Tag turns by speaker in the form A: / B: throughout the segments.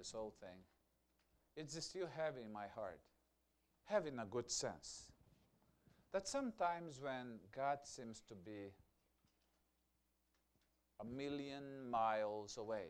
A: this whole thing, it's still heavy in my heart. Heavy in a good sense. That sometimes when God seems to be a million miles away,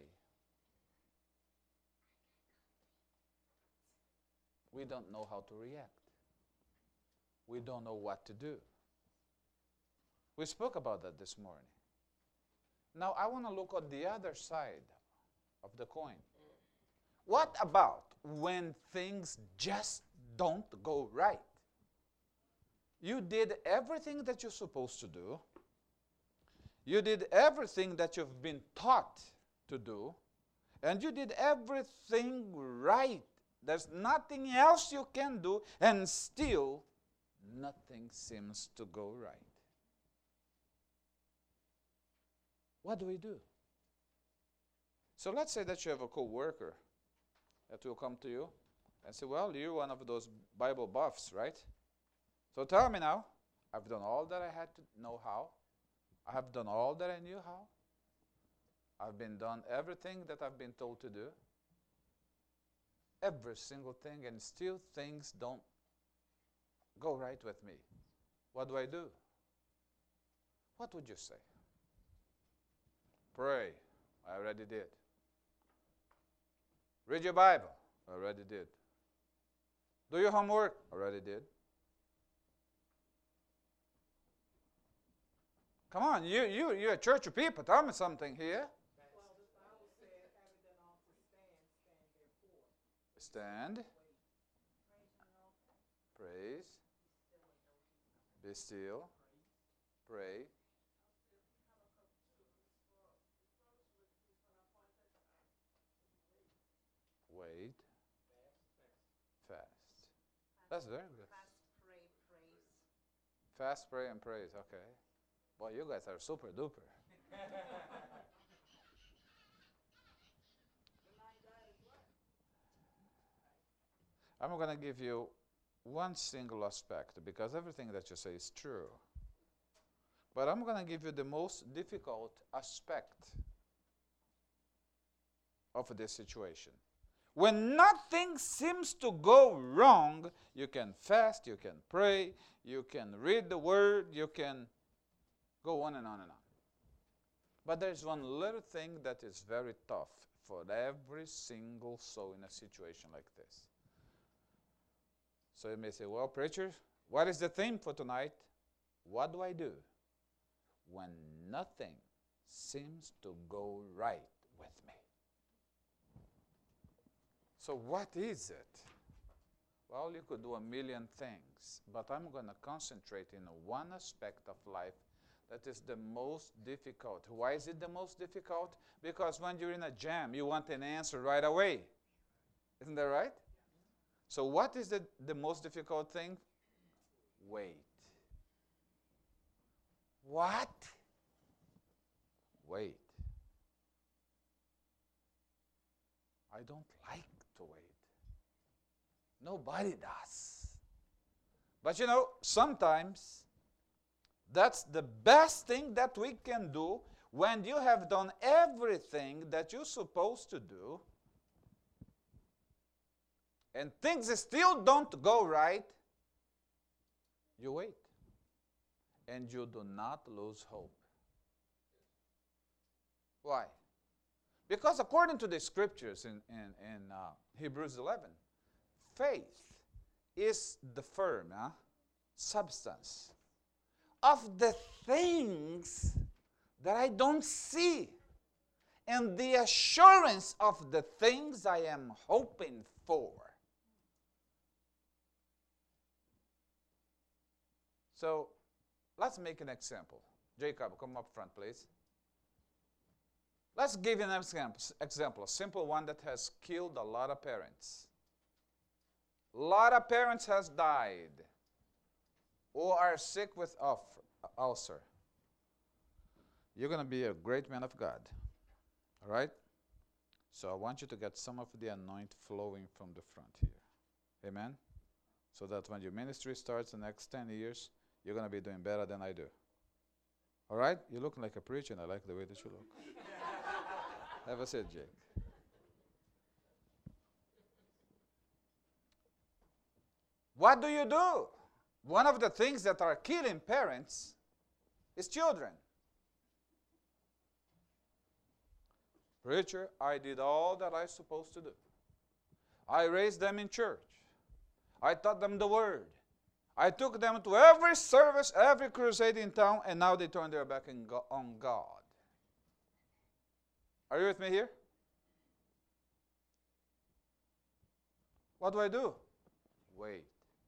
A: we don't know how to react. We don't know what to do. We spoke about that this morning. Now, I want to look at the other side of the coin. What about when things just don't go right? You did everything that you're supposed to do. You did everything that you've been taught to do. And you did everything right. There's nothing else you can do, and still nothing seems to go right. What do we do? So let's say that you have a co-worker that will come to you and say, well, you're one of those Bible buffs, right? So tell me now, I've done all that I had to know how. I have done all that I knew how. I've been done everything that I've been told to do. Every single thing, and still things don't go right with me. What do I do? What would you say? Pray. I already did. Read your Bible. I already did. Do your homework. Already did. Come on, you're a church of people. Tell me something here.
B: Well, the Bible said, having done all to stand, stand therefore.
A: Stand. Praise. Be still. Pray. Wait. Fast. That's very good.
B: Fast, pray, praise.
A: Fast, pray, and praise. Okay. Boy, you guys are super duper. I'm going to give you one single aspect because everything that you say is true. But I'm going to give you the most difficult aspect of this situation. When nothing seems to go wrong, you can fast, you can pray, you can read the word, you can go on and on and on. But there's one little thing that is very tough for every single soul in a situation like this. So you may say, well, preacher, what is the theme for tonight? What do I do when nothing seems to go right with me? So what is it? Well, you could do a million things, but I'm going to concentrate in one aspect of life that is the most difficult. Why is it the most difficult? Because when you're in a jam, you want an answer right away. Isn't that right? So what is the most difficult thing? Wait. What? Wait. I don't like to wait. Nobody does. But you know, sometimes that's the best thing that we can do when you have done everything that you're supposed to do and things still don't go right. You wait. And you do not lose hope. Why? Because according to the scriptures in Hebrews 11, faith is the firm substance of the things that I don't see, and the assurance of the things I am hoping for. So let's make an example. Jacob, come up front, please. Let's give an example, a simple one that has killed a lot of parents. A lot of parents has died or are sick with ulcer. You're going to be a great man of God, all right? So I want you to get some of the anointing flowing from the front here. Amen? So that when your ministry starts the next 10 years, you're going to be doing better than I do. All right? You're looking like a preacher, and I like the way that you look. Have a seat, Jake. What do you do? One of the things that are killing parents is children. Preacher, I did all that I was supposed to do. I raised them in church. I taught them the word. I took them to every service, every crusade in town, and now they turn their back on God. Are you with me here? What do I do? Wait.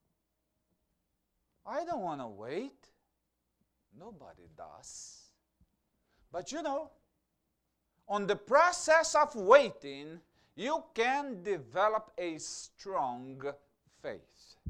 A: I don't want to wait. Nobody does. But you know, on the process of waiting, you can develop a strong faith.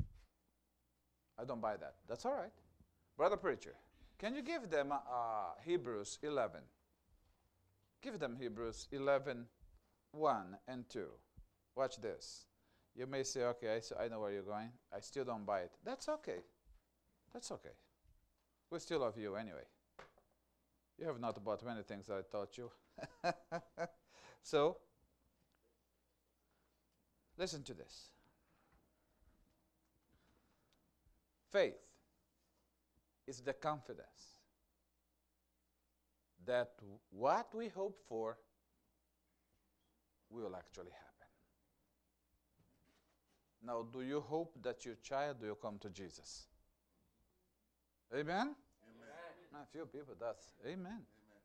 A: I don't buy that. That's all right. Brother Preacher, can you give them Hebrews 11? Give them Hebrews 11, 1 and 2. Watch this. You may say, okay, I know where you're going. I still don't buy it. That's okay. That's okay. We still love you anyway. You have not bought many things that I taught you. So, listen to this. Faith is the confidence that what we hope for will actually happen. Now, do you hope that your child will come to Jesus? Amen? Amen. A few people does. Amen. Amen.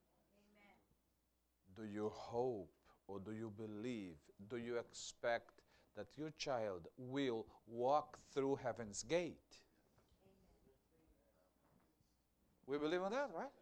A: Do you hope or do you believe, do you expect that your child will walk through heaven's gate? We believe in that, right?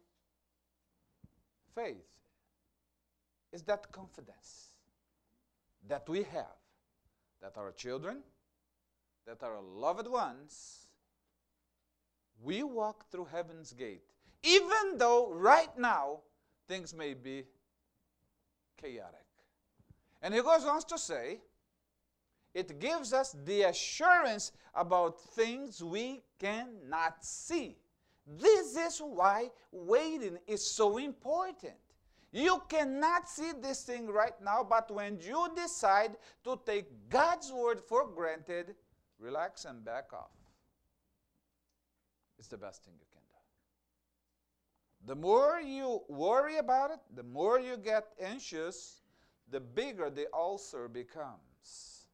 A: Faith is that confidence that we have that our children, that our loved ones, we walk through heaven's gate, even though right now things may be chaotic. And he goes on to say, it gives us the assurance about things we cannot see. This is why waiting is so important. You cannot see this thing right now, but when you decide to take God's word for granted, relax and back off. It's the best thing you can do. The more you worry about it, the more you get anxious, the bigger the ulcer becomes.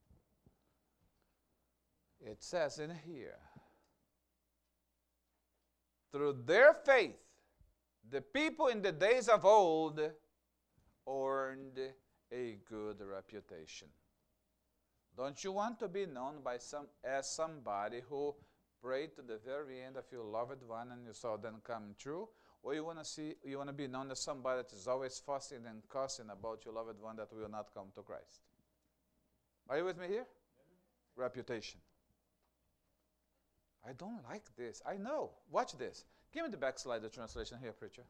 A: It says in here, through their faith, the people in the days of old earned a good reputation. Don't you want to be known as somebody who prayed to the very end of your loved one and you saw them come true? Or you want to be known as somebody that is always fussing and cussing about your loved one that will not come to Christ? Are you with me here? Reputation. I don't like this. I know. Watch this. Give me the backslide, the translation here, preacher.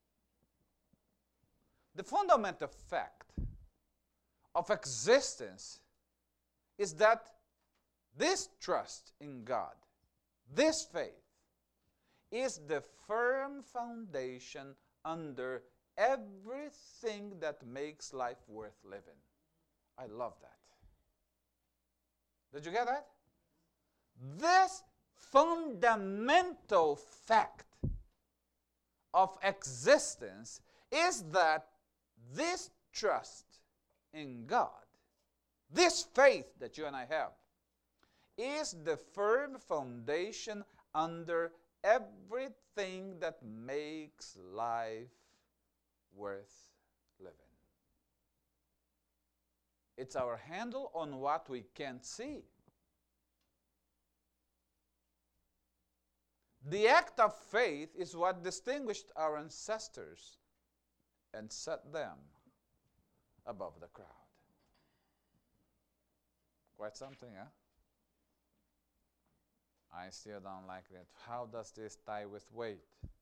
A: The fundamental fact of existence is that this trust in God, this faith, is the firm foundation under everything that makes life worth living. I love that. Did you get that? This fundamental fact of existence is that this trust in God, this faith that you and I have, is the firm foundation under everything that makes life worth living. It's our handle on what we can't see. The act of faith is what distinguished our ancestors and set them above the crowd. Quite something, huh? I still don't like that. How does this tie with wait?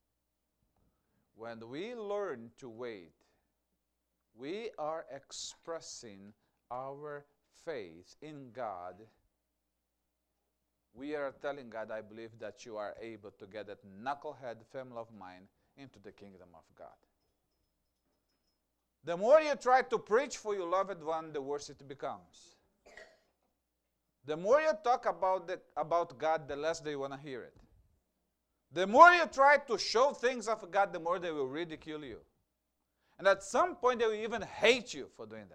A: When we learn to wait, we are expressing our faith in God. We are telling God, I believe that you are able to get that knucklehead family of mine into the kingdom of God. The more you try to preach for your loved one, the worse it becomes. The more you talk about God, the less they want to hear it. The more you try to show things of God, the more they will ridicule you. And at some point, they will even hate you for doing that.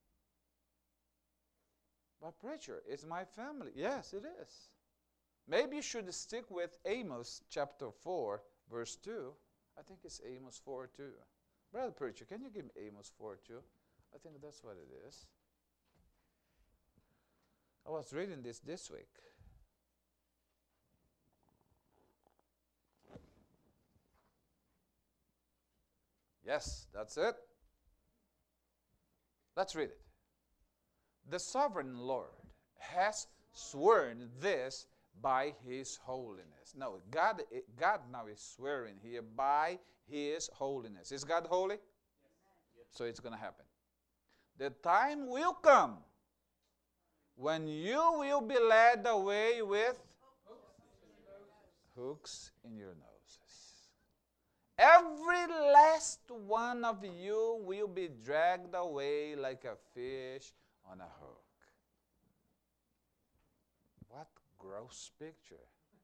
A: But preacher, it's my family. Yes, it is. Maybe you should stick with Amos chapter 4, verse 2. I think it's Amos 4, 2. Brother preacher, can you give me Amos 4, 2? I think that's what it is. I was reading this week. Yes, that's it. Let's read it. The sovereign Lord has sworn this by his holiness. No, God now is swearing here by his holiness. Is God holy? Yes. So it's going to happen. The time will come when you will be led away with hooks in your noses. Every last one of you will be dragged away like a fish on a hook. What gross picture.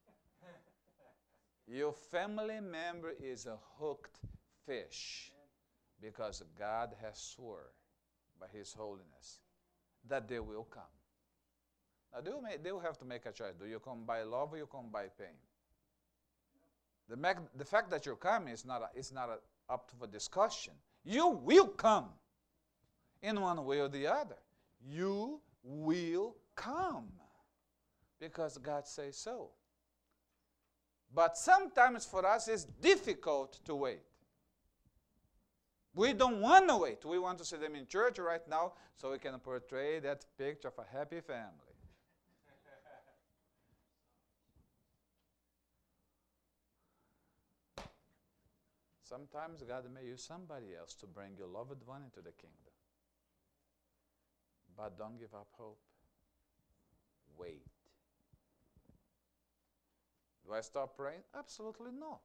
A: Your family member is a hooked fish because God has sworn by his holiness that they will come. Now they will have to make a choice. Do you come by love or you come by pain? The fact that you're coming is not up for discussion. You will come in one way or the other. You will come because God says so. But sometimes for us it's difficult to wait. We don't want to wait. We want to see them in church right now so we can portray that picture of a happy family. Sometimes God may use somebody else to bring your loved one into the kingdom. But don't give up hope. Wait. Do I stop praying? Absolutely not.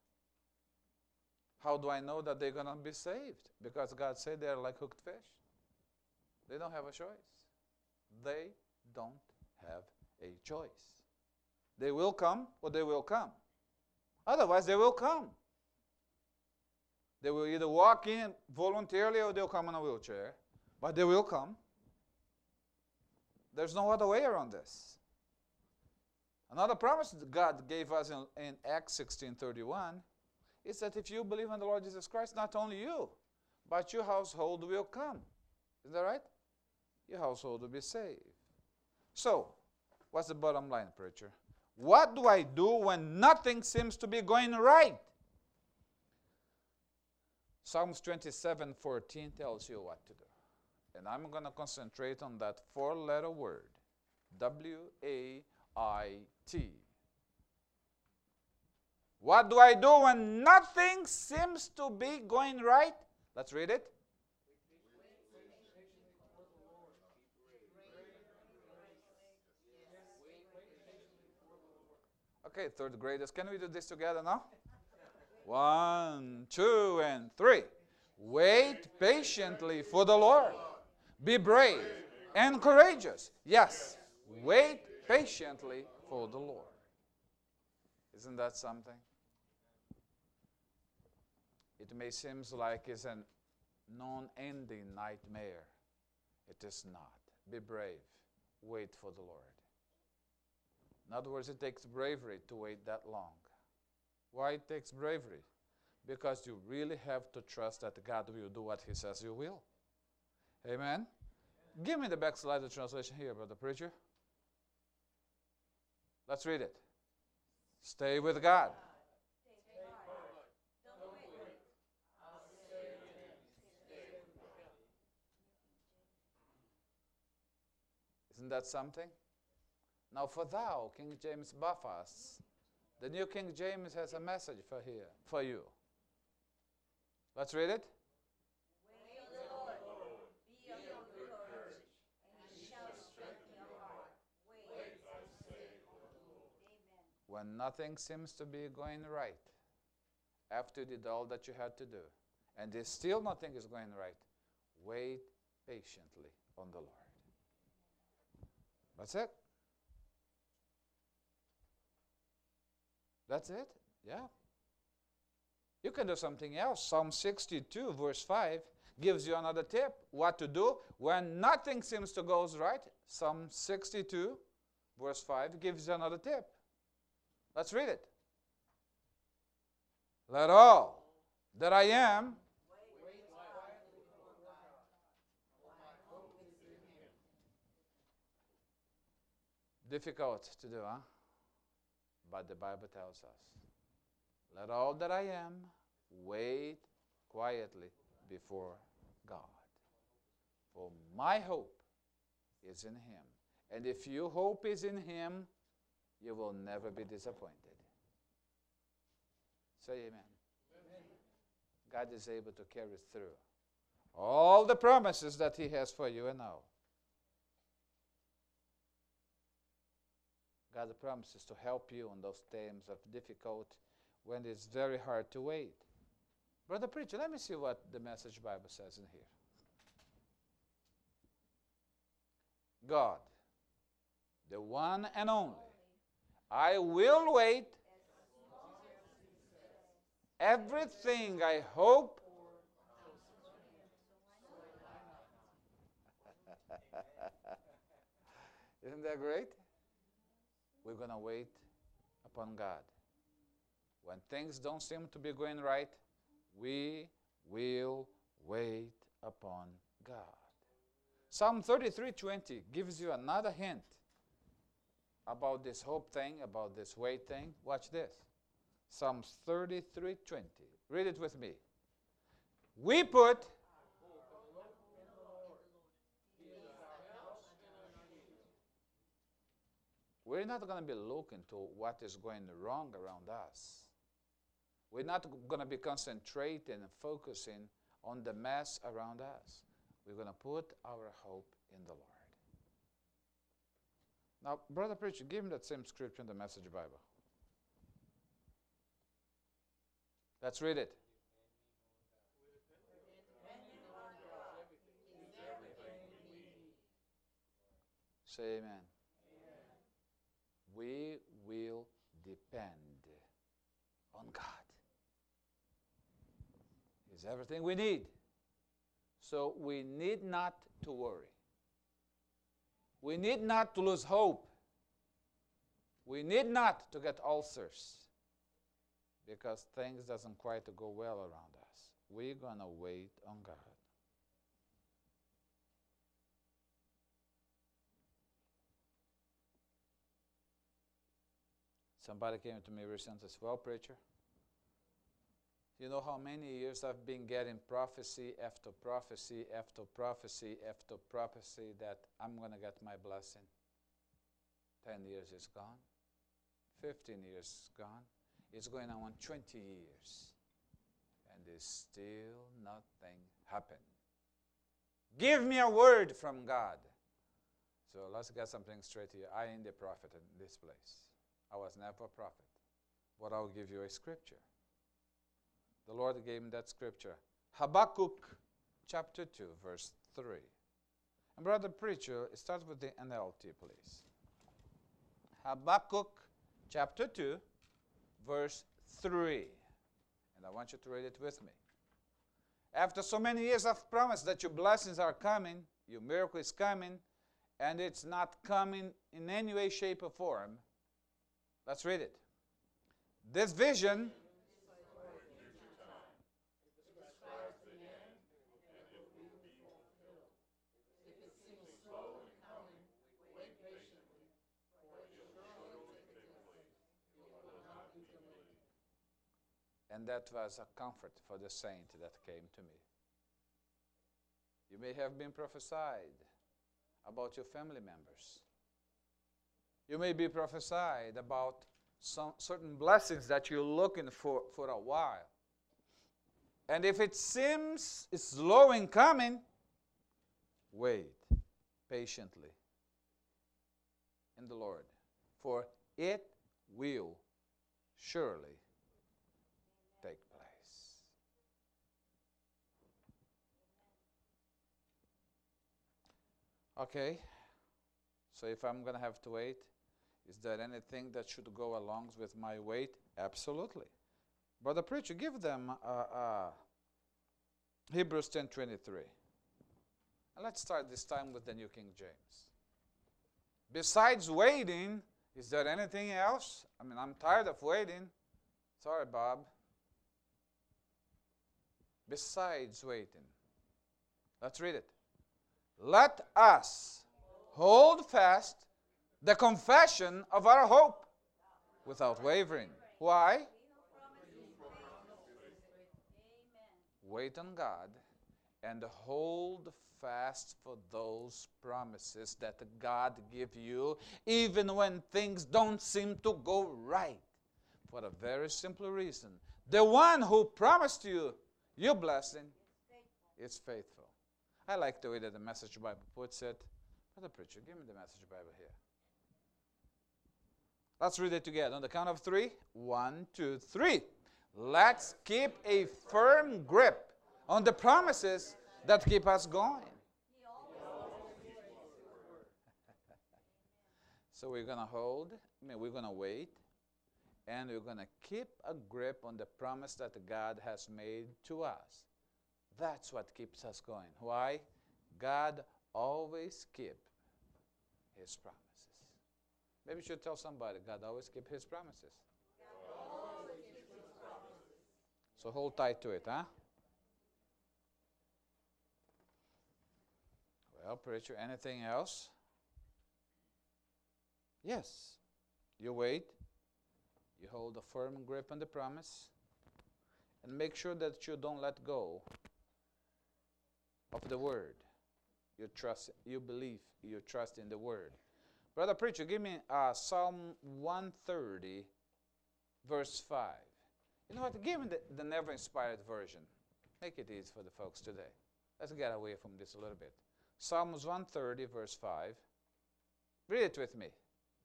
A: How do I know that they're going to be saved? Because God said they're like hooked fish. They don't have a choice. They don't have a choice. They will come or they will come. Otherwise, they will come. They will either walk in voluntarily or they'll come in a wheelchair. But they will come. There's no other way around this. Another promise that God gave us in Acts 16:31 is that if you believe in the Lord Jesus Christ, not only you, but your household will come. Is that right? Your household will be saved. So, what's the bottom line, preacher? What do I do when nothing seems to be going right? Psalms 27:14 tells you what to do. And I'm going to concentrate on that four-letter word, W-A-I-T. What do I do when nothing seems to be going right? Let's read it. Okay, third graders, can we do this together now? 1, 2, and 3. Wait patiently for the Lord. Be brave and courageous. Yes, wait patiently for the Lord. Isn't that something? It may seem like it's a non-ending nightmare. It is not. Be brave. Wait for the Lord. In other words, it takes bravery to wait that long. Why it takes bravery? Because you really have to trust that God will do what he says you will. Amen? Give me the backslider translation here, brother preacher. Let's read it. Stay with God. Isn't that something? Now for thou, King James Buffas, the New King James has a message for you. Let's read it.
C: Wait on the Lord. Be of good courage, and he shall strengthen your heart. Wait for the sake of the Lord. Amen.
A: When nothing seems to be going right, after you did all that you had to do, and there's still nothing is going right, wait patiently on the Lord. That's it. That's it. Yeah. You can do something else. Psalm 62, verse 5, gives you another tip what to do when nothing seems to go right. Psalm 62, verse 5, gives you another tip. Let's read it. Let all that I am difficult to do, huh? But the Bible tells us, let all that I am wait quietly before God. For my hope is in Him. And if your hope is in Him, you will never be disappointed. Say amen. God is able to carry through all the promises that He has for you and now. God promises to help you in those times of difficult when it's very hard to wait. Brother Preacher, let me see what the Message Bible says in here. God, the one and only, I will wait. Everything I hope. Isn't that great? We're going to wait upon God. When things don't seem to be going right, we will wait upon God. Psalm 33:20 gives you another hint about this hope thing, about this wait thing. Watch this. Psalms 33:20. Read it with me. We put We're not going to be looking to what is going wrong around us. We're not going to be concentrating and focusing on the mess around us. We're going to put our hope in the Lord. Now, Brother Preacher, give him that same scripture in the Message Bible. Let's read it. Say amen. We will depend on God. He's everything we need. So we need not to worry. We need not to lose hope. We need not to get ulcers because things doesn't quite go well around us. We're going to wait on God. Somebody came to me recently and said, well, preacher, you know how many years I've been getting prophecy after prophecy after prophecy after prophecy that I'm going to get my blessing? 10 years is gone. 15 years is gone. It's going on 20 years. And there's still nothing happened. Give me a word from God. So let's get something straight here. I ain't the prophet in this place. I was never a prophet. But I'll give you a scripture. The Lord gave me that scripture. Habakkuk chapter 2, verse 3. And Brother Preacher, start with the NLT, please. Habakkuk chapter 2, verse 3. And I want you to read it with me. After so many years of promise that your blessings are coming, your miracle is coming, and it's not coming in any way, shape, or form. Let's read it. This vision and that was a comfort for the saint that came to me. You may have been prophesied about your family members. You may be prophesied about some certain blessings that you're looking for a while. And if it seems slow in coming, wait patiently in the Lord, for it will surely take place. Okay, so if I'm going to have to wait, Is there anything that should go along with my weight? Absolutely. Brother Preacher, give them Hebrews 10:23. And let's start this time with the New King James. Besides waiting, is there anything else? I mean, I'm tired of waiting. Sorry, Bob. Besides waiting. Let's read it. Let us hold fast the confession of our hope without wavering. Why? Wait on God and hold fast for those promises that God give you, even when things don't seem to go right. For a very simple reason. The one who promised you your blessing is faithful. I like the way that the Message Bible puts it. Brother Preacher, give me the Message Bible here. Let's read it together on the count of 3. 1, 2, 3. Let's keep a firm grip on the promises that keep us going. So we're going to we're going to wait, and we're going to keep a grip on the promise that God has made to us. That's what keeps us going. Why? God always keeps His promises. Maybe you should tell somebody, God always keeps His promises. So hold tight to it, huh? Well, preacher, anything else? Yes. You wait. You hold a firm grip on the promise. And make sure that you don't let go of the word. You trust, you believe, you trust in the word. Brother Preacher, give me Psalm 130, verse 5. You know what? Give me the never-inspired version. Make it easy for the folks today. Let's get away from this a little bit. Psalms 130, verse 5. Read it with me.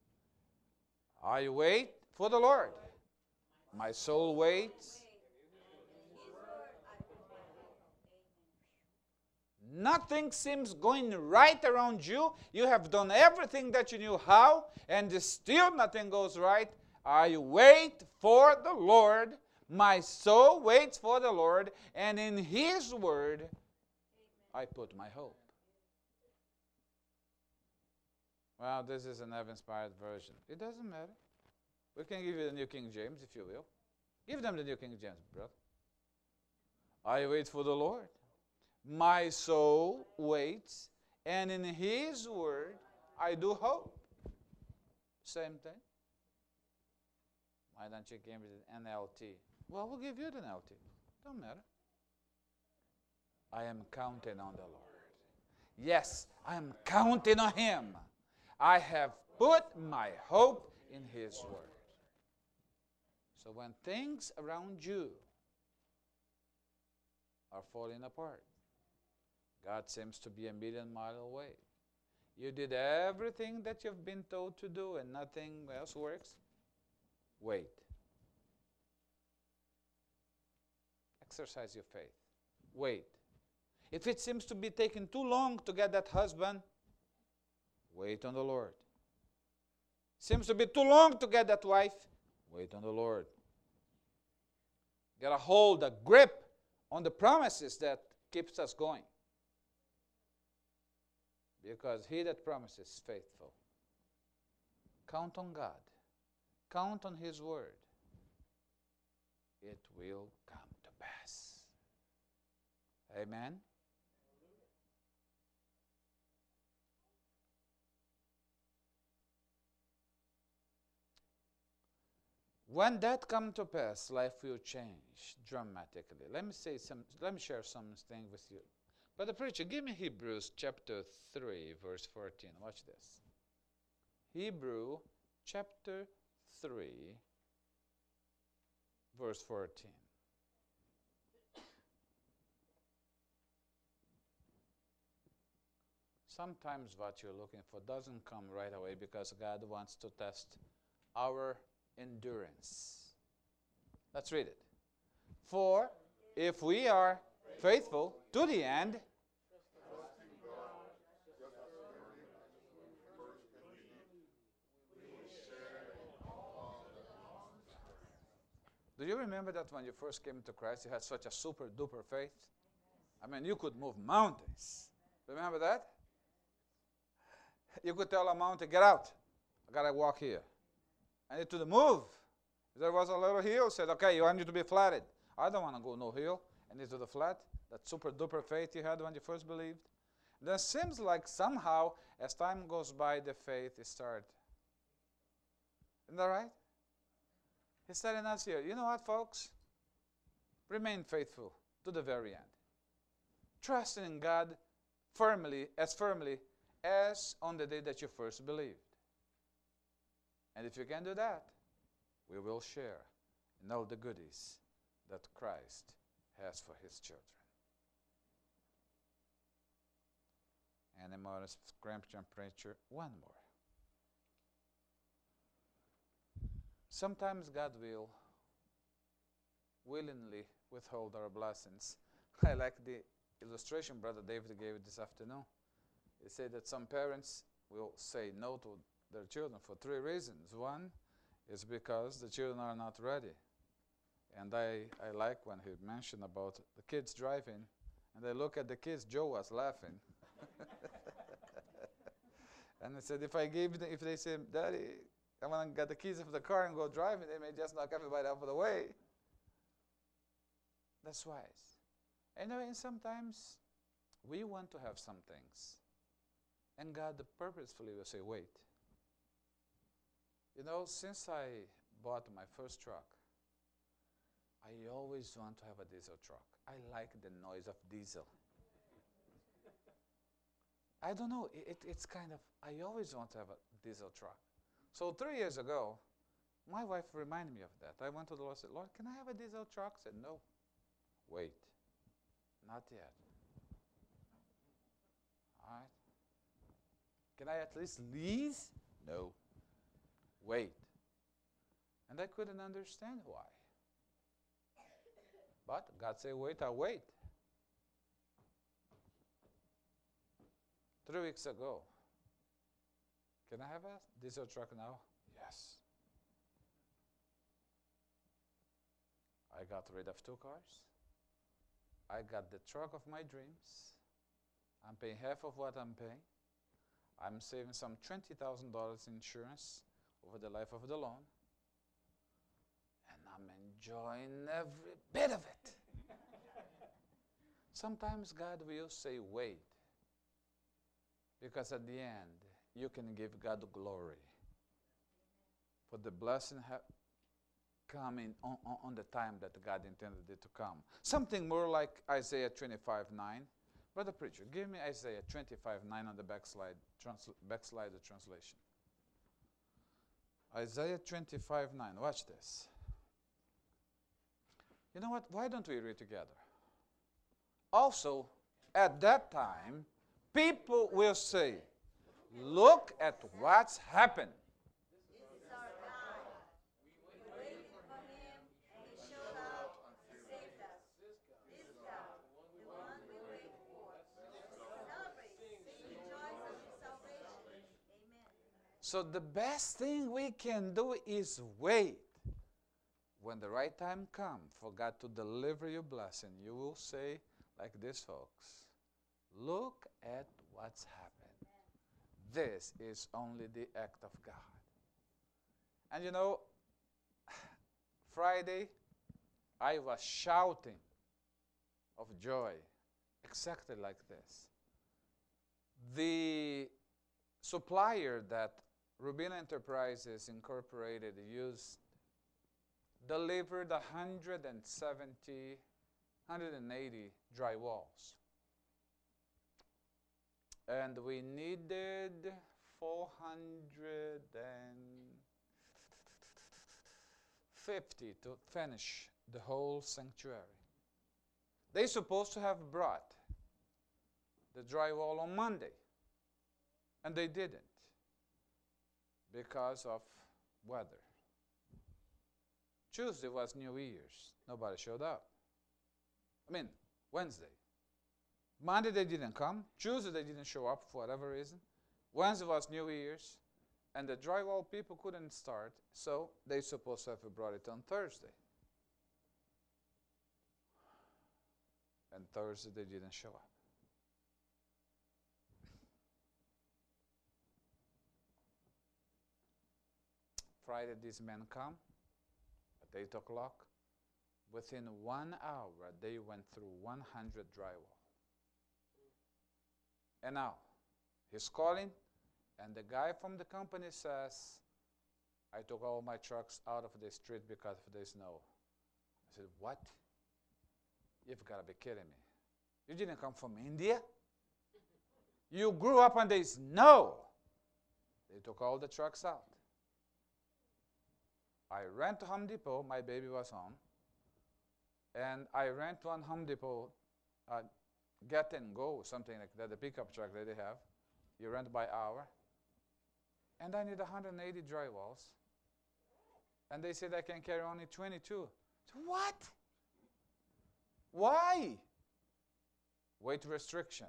A: I wait for the Lord. My soul waits. Nothing seems going right around you. You have done everything that you knew how, and still nothing goes right. I wait for the Lord. My soul waits for the Lord, and in His word I put my hope. Well, this is an Evan-inspired version. It doesn't matter. We can give you the New King James, if you will. Give them the New King James, brother. I wait for the Lord. My soul waits, and in His word I do hope. Same thing. Why don't you give me the NLT? Well, we'll give you the NLT. Don't matter. I am counting on the Lord. Yes, I am counting on Him. I have put my hope in His word. So when things around you are falling apart, God seems to be a million miles away. You did everything that you've been told to do and nothing else works. Wait. Exercise your faith. Wait. If it seems to be taking too long to get that husband, wait on the Lord. Seems to be too long to get that wife, wait on the Lord. Get a hold, a grip on the promises that keeps us going. Because He that promises is faithful. Count on God. Count on His word. It will come to pass. Amen. When that comes to pass, life will change dramatically. Let me share something with you. Brother Preacher, give me Hebrews chapter 3, verse 14. Watch this. Hebrew chapter 3, verse 14. Sometimes what you're looking for doesn't come right away because God wants to test our endurance. Let's read it. For if we are faithful to the end, Do you remember that when you first came to Christ, you had such a super duper faith? I mean, you could move mountains. Remember that? You could tell a mountain, get out. I got to walk here. I need to move. If there was a little hill, said, okay, you want you to be flatted. I don't want to go no hill. I need to the flat. That super duper faith you had when you first believed. Then it seems like somehow, as time goes by, the faith is started. Isn't that right? He's telling us here, you know what, folks? Remain faithful to the very end. Trusting in God firmly as on the day that you first believed. And if you can do that, we will share in all the goodies that Christ has for his children. Any more scrumptious preacher? One more. Sometimes God will willingly withhold our blessings. I like the illustration Brother David gave this afternoon. He said that some parents will say no to their children for 3 reasons. One is because the children are not ready. And I like when he mentioned about the kids driving, and they look at the kids. Joe was laughing. And I said, if they say, Daddy, I want to get the keys of the car and go driving, they may just knock everybody out of the way. That's wise. And sometimes we want to have some things, and God purposefully will say, wait. Since I bought my first truck, I always want to have a diesel truck. I like the noise of diesel. I don't know, it's kind of, I always want to have a diesel truck. So 3 years ago, my wife reminded me of that. I went to the Lord and said, Lord, can I have a diesel truck? He said, no. Wait. Not yet. All right. Can I at least lease? No. Wait. And I couldn't understand why. But God said, wait, I'll wait. 3 weeks ago, can I have a diesel truck now? Yes. I got rid of 2 cars. I got the truck of my dreams. I'm paying half of what I'm paying. I'm saving some $20,000 insurance over the life of the loan. And I'm enjoying every bit of it. Sometimes God will say, wait. Because at the end, you can give God glory for the blessing coming on the time that God intended it to come. Something more like Isaiah 25:9. Brother Preacher, give me Isaiah 25:9 on the backslide the translation. Isaiah 25:9. Watch this. You know what? Why don't we read together? Also, at that time, people will say, look at what's happened.
C: This is our God. We waited for him, and he showed up and saved us. This God, the one we wait for. Celebrate, sing the joys of his salvation. Amen.
A: So the best thing we can do is wait. When the right time comes for God to deliver your blessing, you will say like this, folks, look at what's happened. This is only the act of God. And Friday, I was shouting of joy, exactly like this. The supplier that Rubin Enterprises Incorporated used delivered 180 dry walls. And we needed 450 to finish the whole sanctuary. They supposed to have brought the drywall on Monday, and they didn't because of weather. Tuesday was New Year's. Nobody showed up. Wednesday. Monday they didn't come. Tuesday they didn't show up for whatever reason. Wednesday was New Year's, and the drywall people couldn't start, so they supposed to have brought it on Thursday. And Thursday they didn't show up. Friday these men come at 8 o'clock. Within 1 hour, they went through 100 drywall. And now, he's calling, and the guy from the company says, I took all my trucks out of the street because of the snow. I said, what? You've got to be kidding me. You didn't come from India? You grew up on the snow. They took all the trucks out. I ran to Home Depot. My baby was home. And I ran to one Home Depot, Get and Go, something like that, the pickup truck that they have. You rent by hour. And I need 180 drywalls. And they said I can carry only 22. So what? Why? Weight restriction.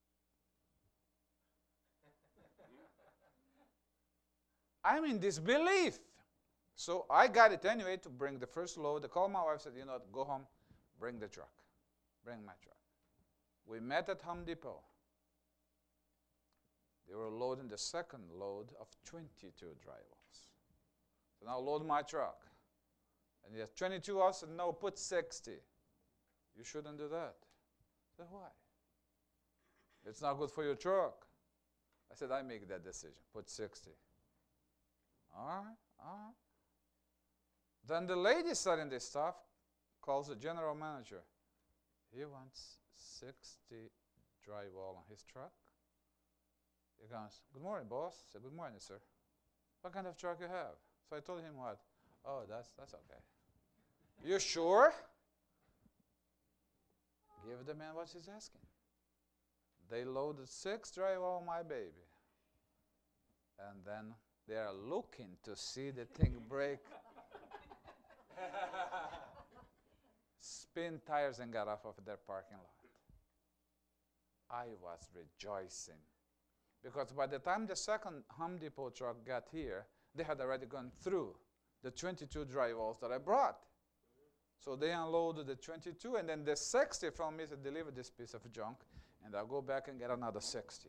A: I'm in disbelief. So I got it anyway to bring the first load. I called my wife, said, you know what, go home, bring the truck. Bring my truck. We met at Home Depot. They were loading the second load of 22 drywalls. So now load my truck. And yes, 22, I said, no, put 60. You shouldn't do that. I said, why? It's not good for your truck. I said, I make that decision. Put 60. All right, all right. Then the lady selling this stuff calls the general manager. He wants 60 drywall on his truck. He goes, good morning, boss. I said, good morning, sir. What kind of truck you have? So I told him what? Oh, that's okay. You sure? Give the man what he's asking. They loaded 6 drywall on my baby. And then they are looking to see the thing break. Spin tires and got off of their parking lot. I was rejoicing. Because by the time the second Home Depot truck got here, they had already gone through the 22 drywalls that I brought. So they unloaded the 22, and then the 60 from me to deliver this piece of junk, and I'll go back and get another 60.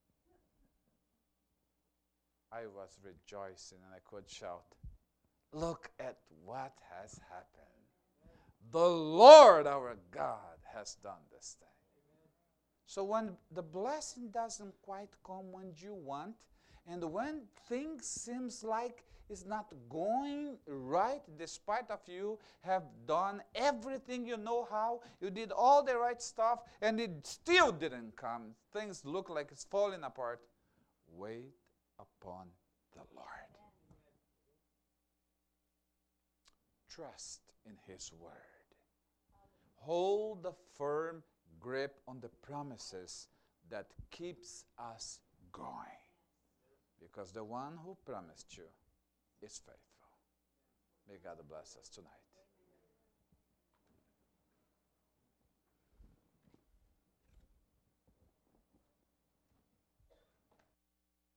A: I was rejoicing, and I could shout, look at what has happened. The Lord our God has done this thing. So when the blessing doesn't quite come when you want, and when things seems like it's not going right, despite of you have done everything you know how, you did all the right stuff, and it still didn't come, things look like it's falling apart, wait upon the Lord. Trust in His word. Hold the firm grip on the promises that keeps us going. Because the one who promised you is faithful. May God bless us tonight.